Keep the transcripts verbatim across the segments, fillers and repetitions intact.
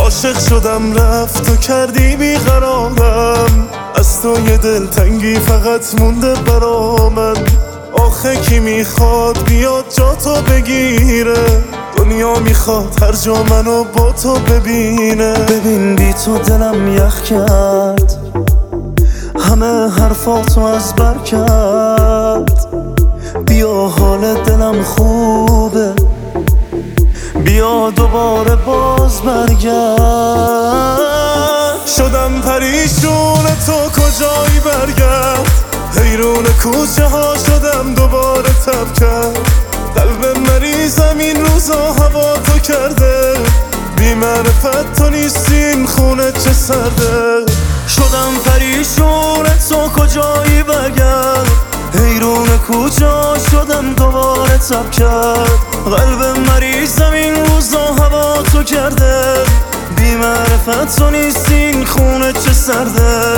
عاشق شدم رفت و کردی بیقرارم، از تو یه دلتنگی فقط مونده برا من. آخه کی میخواد بیاد جا تو بگیره؟ دنیا میخواد هر جا منو با تو ببینه. ببین بی تو دلم یخ کرد، همه حرفاتو از بر کرد. بیا حال دلم خوبه، بیا دوباره باز برگرد. شدم پریشون تو کجایی برگرد، حیرون کوچه ها شدم دوباره تب کرد. قلب مریضم این روزا هوا تو کرده، بی معرفت تو نیستین خونه چه سرده. شدم پریشون تو کجایی برگرد، حیرون کوچه ها شدم دوباره تب کرد. قلب مریضم این روزا هوا تو کرده، بی معرفت تو نیستین خونه چه سرده.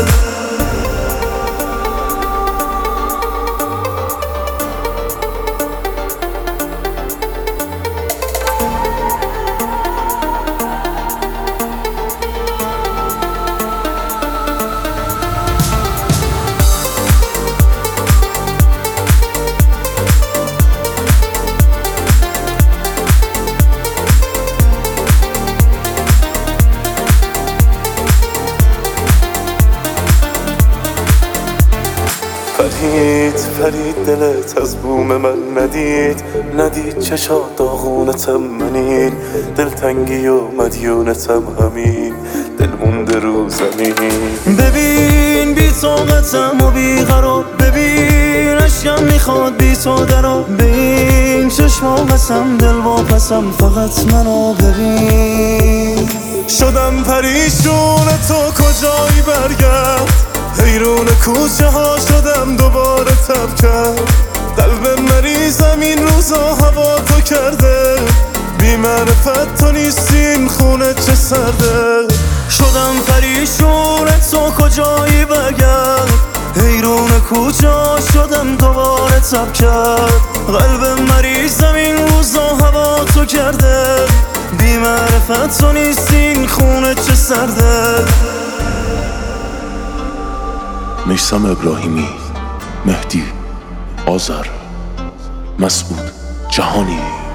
فرید فرید دلت از بوم من ندید، ندید چشات داغونتم منین. دلتنگی و مدیونتم همین، دل مونده رو زمین. ببین بی طاقتم و بی قرار، ببین عشقم میخواد بی تو درا. ببین چشما قسم دل واپسم، فقط منو ببین. شدم پریشون تو کجایی برگرد، حیرون کوچه ها شدم دوباره تب کرد. قلب مریضم این روزا هوا تو کرده، بی معرفت تو نیستین خونه چه سرده. شدم پریشون تو کجایی برگرد، حیرون کوچه ها شدم دوباره تب کرد. قلب مریضم این روزا هوا تو کرده، بی معرفت تو نیستین خونه چه سرده. میثم ابراهیمی، مهدی آذر، مسعود جهانی.